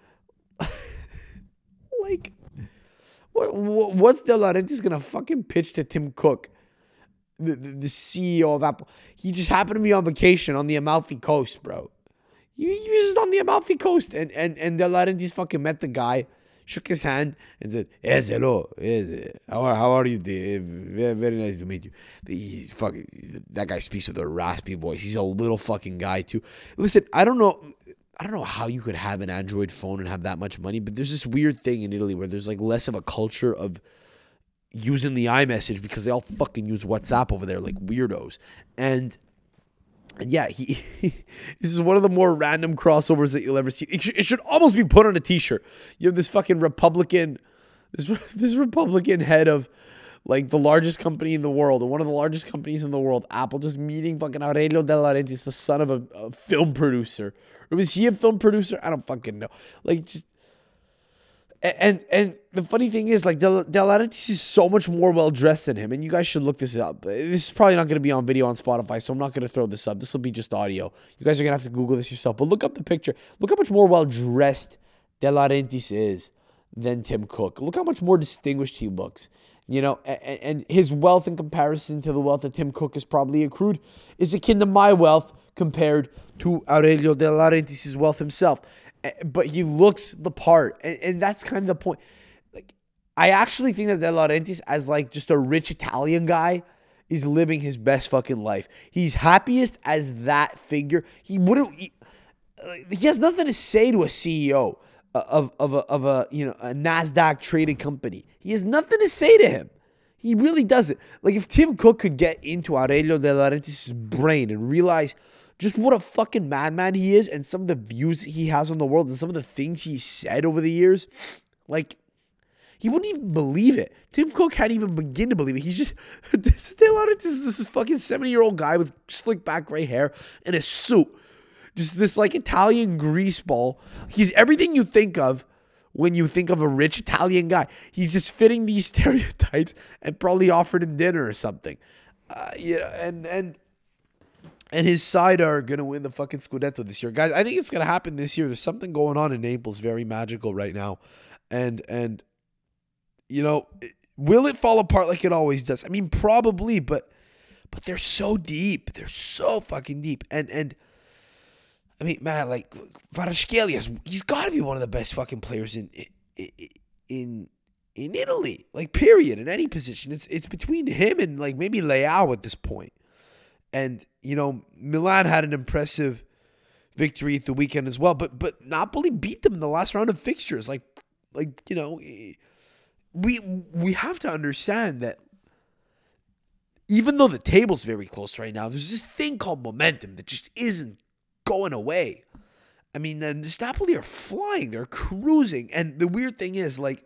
Like, what, what what's De Laurentiis gonna fucking pitch to Tim Cook, the, the, the C E O of Apple? He just happened to be on vacation on the Amalfi Coast, bro. He, he was just on the Amalfi Coast, and and and De Laurentiis fucking met the guy, shook his hand, and said, "Yes, hello. Yes, how are, how are you? Very, very nice to meet you." He's fucking, that guy speaks with a raspy voice. He's a little fucking guy too. Listen, I don't know, I don't know how you could have an Android phone and have that much money, but there's this weird thing in Italy where there's like less of a culture of using the iMessage because they all fucking use WhatsApp over there like weirdos. And And yeah, he, he this is one of the more random crossovers that you'll ever see. It, sh- it should almost be put on a t-shirt. You have this fucking Republican, this this Republican head of like the largest company in the world, or one of the largest companies in the world, Apple, just meeting fucking Aurelio De Laurentiis, the son of a, a film producer. Or was he a film producer? I don't fucking know. Like, just... And and the funny thing is, like, De, De Laurentiis is so much more well-dressed than him, and you guys should look this up. This is probably not going to be on video on Spotify, so I'm not going to throw this up. This will be just audio. You guys are going to have to Google this yourself, but look up the picture. Look how much more well-dressed De Laurentiis is than Tim Cook. Look how much more distinguished he looks. You know, and, and his wealth in comparison to the wealth that Tim Cook has probably accrued is akin to my wealth compared to Aurelio De Laurentiis' wealth himself. But he looks the part, and, and that's kind of the point. Like, I actually think that De Laurentiis, as like just a rich Italian guy, is living his best fucking life. He's happiest as that figure. He wouldn't. He, he has nothing to say to a C E O of of a, of a you know a NASDAQ traded company. He has nothing to say to him. He really doesn't. Like, if Tim Cook could get into Aurelio De Laurentiis' brain and realize just what a fucking madman he is, and some of the views he has on the world, and some of the things he said over the years, like, he wouldn't even believe it. Tim Cook can't even begin to believe it. He's just, this De Laurentiis is this fucking seventy-year-old guy with slick back gray hair and a suit. Just this, like, Italian greaseball. He's everything you think of when you think of a rich Italian guy. He's just fitting these stereotypes, and probably offered him dinner or something. Uh, yeah, and, and, And his side are going to win the fucking Scudetto this year. Guys, I think it's going to happen this year. There's something going on in Naples very magical right now. And, and you know, will it fall apart like it always does? I mean, probably, but but they're so deep. They're so fucking deep. And, and I mean, man, like, Kvaratskhelia, he's got to be one of the best fucking players in in in Italy. Like, period, in any position. It's, it's between him and, like, maybe Leao at this point. And, you know, Milan had an impressive victory at the weekend as well. But but Napoli beat them in the last round of fixtures. Like, like you know, we we have to understand that even though the table's very close right now, there's this thing called momentum that just isn't going away. I mean, the Napoli are flying. They're cruising. And the weird thing is, like,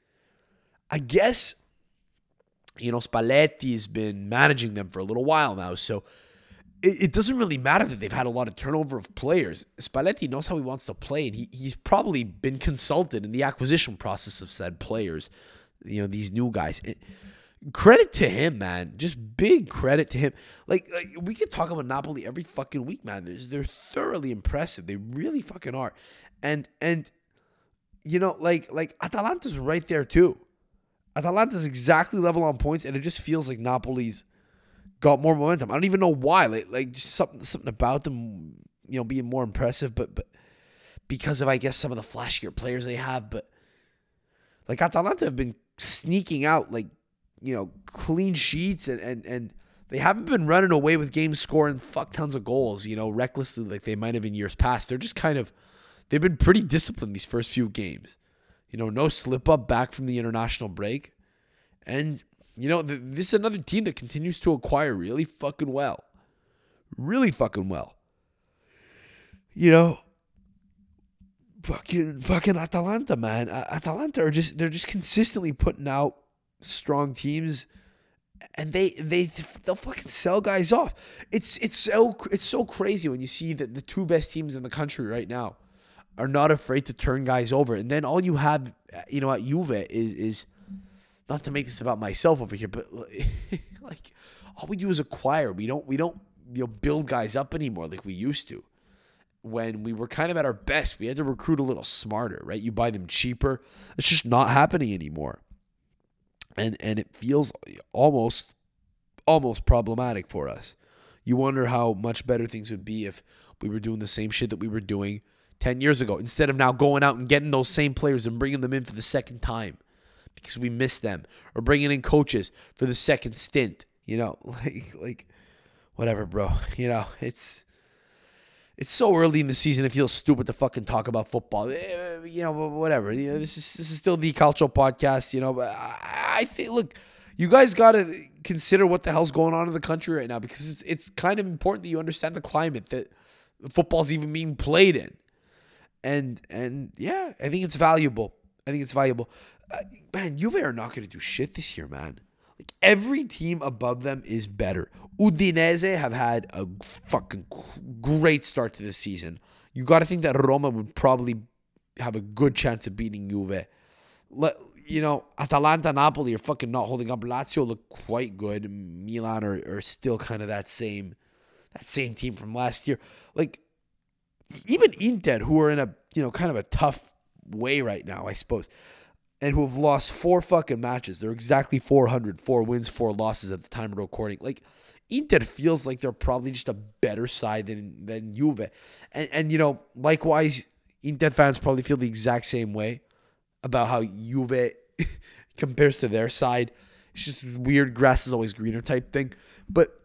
I guess, you know, Spalletti has been managing them for a little while now, so it, it doesn't really matter that they've had a lot of turnover of players. Spalletti knows how he wants to play, and he, he's probably been consulted in the acquisition process of said players, you know, these new guys. It, credit to him, man. Just big credit to him. Like, like we could talk about Napoli every fucking week, man. They're, they're thoroughly impressive. They really fucking are. And, and you know, like, like Atalanta's right there, too. Atalanta's exactly level on points, and it just feels like Napoli's got more momentum. I don't even know why. Like, like just something, something about them you know, being more impressive, but but because of, I guess, some of the flashier players they have. But like Atalanta have been sneaking out like, you know, clean sheets, and and and they haven't been running away with games scoring fuck tons of goals, you know, recklessly like they might have in years past. They're just kind of, they've been pretty disciplined these first few games. You know, no slip up back from the international break. And, you know, th- this is another team that continues to acquire really fucking well. Really fucking well. You know, fucking fucking Atalanta, man. Uh, Atalanta are just, they're just consistently putting out strong teams, and they they they'll fucking sell guys off. It's it's so it's so crazy when you see that the two best teams in the country right now are not afraid to turn guys over, and then all you have, you know, at Juve is is not to make this about myself over here, but like all we do is acquire. We don't we don't you know build guys up anymore like we used to. When we were kind of at our best, we had to recruit a little smarter, right? You buy them cheaper. It's just not happening anymore. And and it feels almost almost problematic for us. You wonder how much better things would be if we were doing the same shit that we were doing ten years ago, instead of now going out and getting those same players and bringing them in for the second time because we missed them, or bringing in coaches for the second stint. You know, like like whatever, bro. You know, it's it's so early in the season. It feels stupid to fucking talk about football. Eh, you know, whatever. You know, this is this is still the Calcio podcast. You know, but I, I think, look, you guys gotta consider what the hell's going on in the country right now, because it's it's kind of important that you understand the climate that football's even being played in, and and yeah, I think it's valuable. I think it's valuable. Uh, man, Juve are not gonna do shit this year, man. Like, every team above them is better. Udinese have had a fucking great start to this season. You got to think that Roma would probably have a good chance of beating Juve. Let, you know, Atalanta, Napoli are fucking not holding up. Lazio look quite good. Milan are, are still kind of that same that same team from last year. Like, even Inter, who are in a, you know, kind of a tough way right now, I suppose, and who have lost four fucking matches. They're exactly four hundred, four wins, four losses at the time of recording. Like, Inter feels like they're probably just a better side than than Juve. And, and you know, likewise, Inter fans probably feel the exact same way about how Juve compares to their side. It's just weird, grass is always greener type thing. But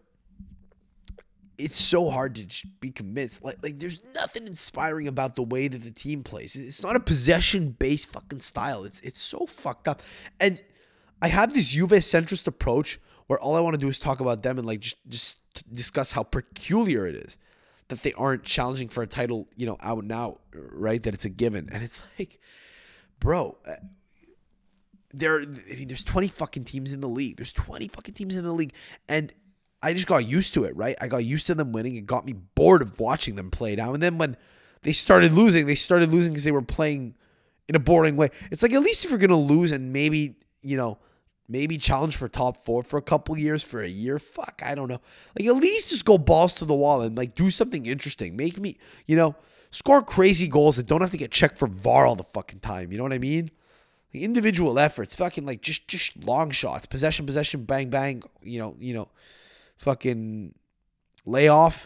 it's so hard to just be convinced. Like, like there's nothing inspiring about the way that the team plays. It's not a possession-based fucking style. It's it's so fucked up. And I have this Juve-centrist approach where all I want to do is talk about them and like just, just discuss how peculiar it is that they aren't challenging for a title, you know, out and out, right? That it's a given. And it's like, bro, there, I mean, there's twenty fucking teams in the league. There's twenty fucking teams in the league. And I just got used to it, right? I got used to them winning. It got me bored of watching them play now. And then when they started losing, they started losing because they were playing in a boring way. It's like, at least if you're going to lose and maybe, you know, maybe challenge for top four for a couple years, for a year, fuck, I don't know. Like, at least just go balls to the wall and, like, do something interesting. Make me, you know, score crazy goals that don't have to get checked for V A R all the fucking time. You know what I mean? The individual efforts, fucking, like, just just long shots. Possession, possession, bang, bang, you know, you know. Fucking layoff,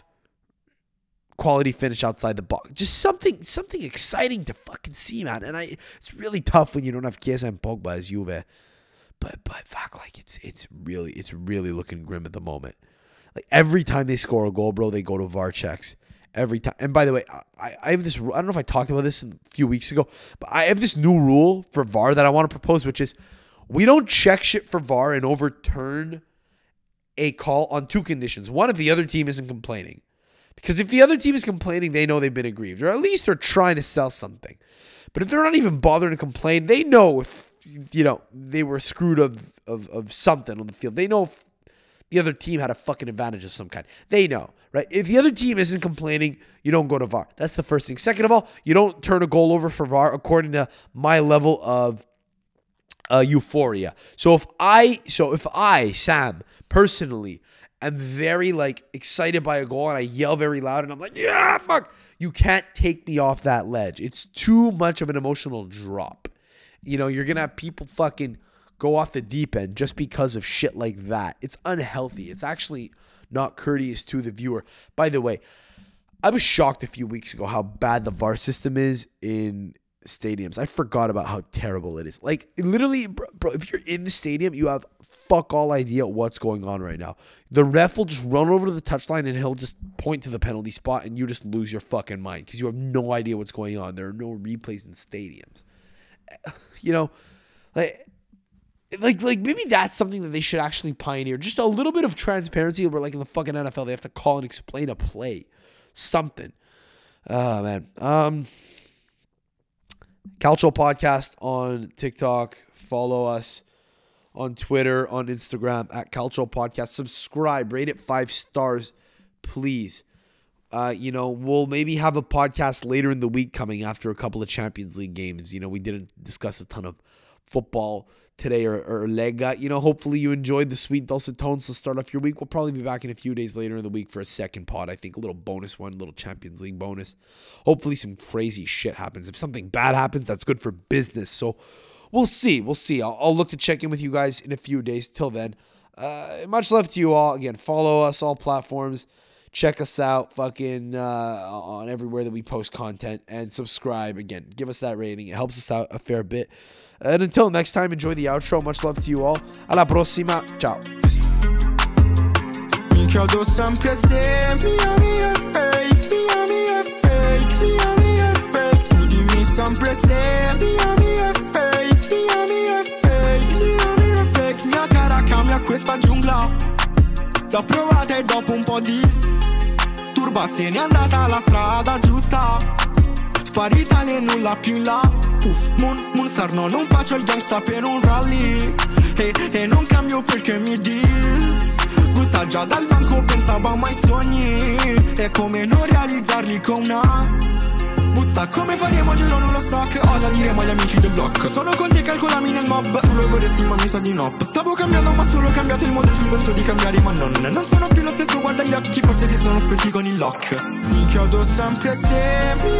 quality finish outside the box. Just something something exciting to fucking see, man. And I, it's really tough when you don't have Chiesa and Pogba as Juve. But but fuck, like it's it's really it's really looking grim at the moment. Like, every time they score a goal, bro, they go to V A R checks. Every time. And by the way, I, I have this, I don't know if I talked about this a few weeks ago, but I have this new rule for V A R that I want to propose, which is we don't check shit for V A R and overturn a call on two conditions. One, if the other team isn't complaining. Because if the other team is complaining, they know they've been aggrieved. Or at least they're trying to sell something. But if they're not even bothering to complain, they know if, you know, they were screwed of, of, of something on the field. They know if the other team had a fucking advantage of some kind. They know, right? If the other team isn't complaining, you don't go to V A R. That's the first thing. Second of all, you don't turn a goal over for V A R according to my level of uh, euphoria. So if I, so if I, Sam, personally, I'm very, like, excited by a goal and I yell very loud and I'm like, yeah, fuck. You can't take me off that ledge. It's too much of an emotional drop. You know, you're going to have people fucking go off the deep end just because of shit like that. It's unhealthy. It's actually not courteous to the viewer. By the way, I was shocked a few weeks ago how bad the V A R system is in stadiums. I forgot about how terrible it is. Like, literally, bro, bro, if you're in the stadium, you have fuck all idea what's going on right now. The ref will just run over to the touchline and he'll just point to the penalty spot and you just lose your fucking mind because you have no idea what's going on. There are no replays in stadiums. You know, like, like, like maybe that's something that they should actually pioneer. Just a little bit of transparency where, like, in the fucking N F L, they have to call and explain a play. Something. Oh, man. Um... Calcio Podcast on TikTok. Follow us on Twitter, on Instagram at Calcio Podcast. Subscribe, rate it five stars, please. Uh, you know, we'll maybe have a podcast later in the week coming after a couple of Champions League games. You know, we didn't discuss a ton of football today or, or Lega. You know, hopefully you enjoyed the sweet dulcet tones to start off your week. We'll probably be back in a few days later in the week for a second pod. I think a little bonus one, a little Champions League bonus. Hopefully some crazy shit happens. If something bad happens, that's good for business. So we'll see. We'll see. I'll, I'll look to check in with you guys in a few days. Till then, uh, much love to you all. Again, follow us all platforms. Check us out fucking uh, on everywhere that we post content. And subscribe. Again, give us that rating. It helps us out a fair bit. And until next time, enjoy the outro. Much love to you all. Alla prossima. Ciao. Mi chiodo sempre se Miami è fake, Miami è fake, Miami è fake. Tu dimmi sempre se Miami è fake, Miami è fake, Miami è fake. Mia cara cambia questa giungla. L'ho provata e dopo un po' di turba se n'è andata alla strada giusta. Sparita e nulla più in là. Puff, moon, moonstar, no, non faccio il gangsta per un rally. E, e non cambio perché mi dis. Gusta già dal banco, pensavo a mai sogni. È come non realizzarli con una busta. Come faremo giro non lo so, che osa diremo agli amici del block. Sono con te, calcolami nel mob. Tu lo vorresti ma mi sa di no. Stavo cambiando ma solo cambiato il modo in cui penso di cambiare. Ma non, non sono più lo stesso, guarda gli occhi, forse si sono spenti con il lock. Mi chiedo sempre se